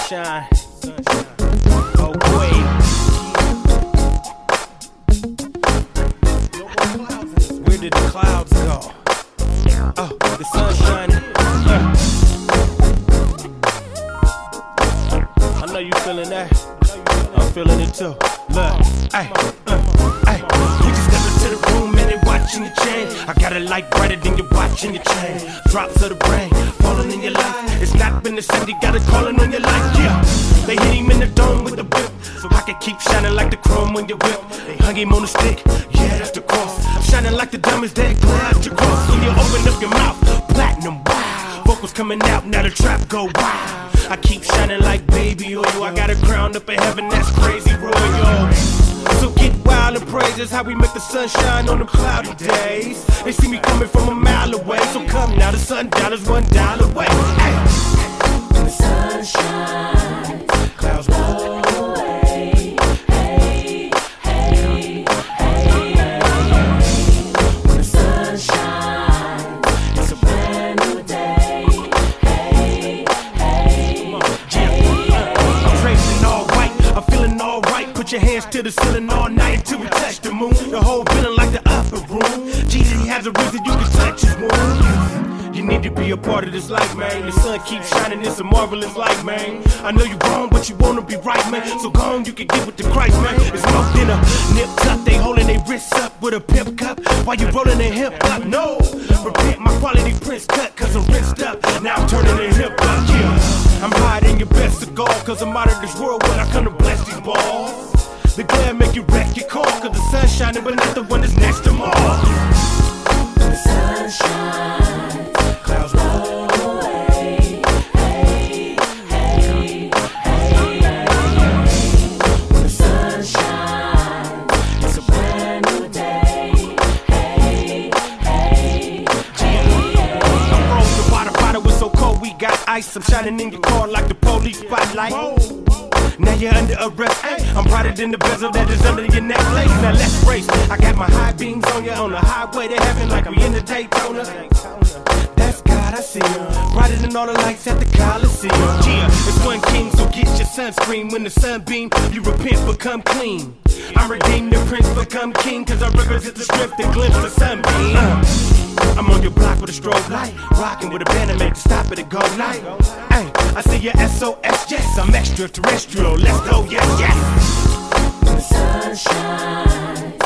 sunshine. Oh boy. Where did the clouds go? Oh, the sun shining. I know you feeling that. I'm feeling it too. Look, ay, we just step into the room and they watching your chain. I got a light brighter than you're watching your chain. Drops of the brain falling in your life. It's not been the same, you got it calling on your life. Yeah, they hit him in the dome with the whip, so I can keep shining like the chrome when you whip. They hung him on the stick, yeah, that's the cross. I'm shining like the diamonds that glide your cross. When you open up your mouth, platinum, wow. Vocals coming out, now the trap go wild. I keep shining like baby oil. I got a crown up in heaven, that's crazy royal. So get wild and praise us how we make the sun shine on the cloudy days. They see me coming from a mile away, so come now, the $1 $1 away. Hey. When the sun shines, clouds roll away. Hey, hey, hey, hey. When the sun shines, it's a brand new day. Hey, hey, hey. I'm tracing all white, I'm feeling all right. Put your hands to the ceiling all night until we touch the moon. The whole feeling like the upper room. Jesus, he has a reason you can touch his wound. You need to be a part of this life, man. The sun keeps shining, it's a marvelous light, man. I know you're wrong, but you wanna be right, man. So go on, you can get with the Christ, man. It's smoked in a nip tuck, they holding their wrists up with a pimp cup. While you rolling their hip up, no. Repent my quality prints cut, cause I'm rinsed up. Now I'm turning their hip up, yeah. I'm hiding your best cigar, cause I'm out of this world when I come to bless these balls. The glare make you wreck your car, cause the sun's shining, but not the one that's next to Mars. The sun shines, clouds roll away. Hey, hey, hey, hey. When the sun shines, it's a brand new day. Hey, hey, hey. I froze the water bottle, was so cold we got ice. I'm shining in your car like the police spotlight. Now you're under arrest, hey. I'm brighter than the bezel that is under your necklace. Now let's race. I got my high beams on you on the highway to heaven like we in the Daytona. That's God, I see you. Brighter than all the lights at the Coliseum. Yeah, it's one king, so get your sunscreen. When the sun beam, you repent, become clean. I'm redeemed, the prince, become king. Cause I represent the strength that glimpse the sunbeam. I'm on your block with a strobe light, rocking with a band to make the stop at a go light. Hey, I see your SOS, yes, I'm extraterrestrial. Let's go, yes, yes. When the sun shines,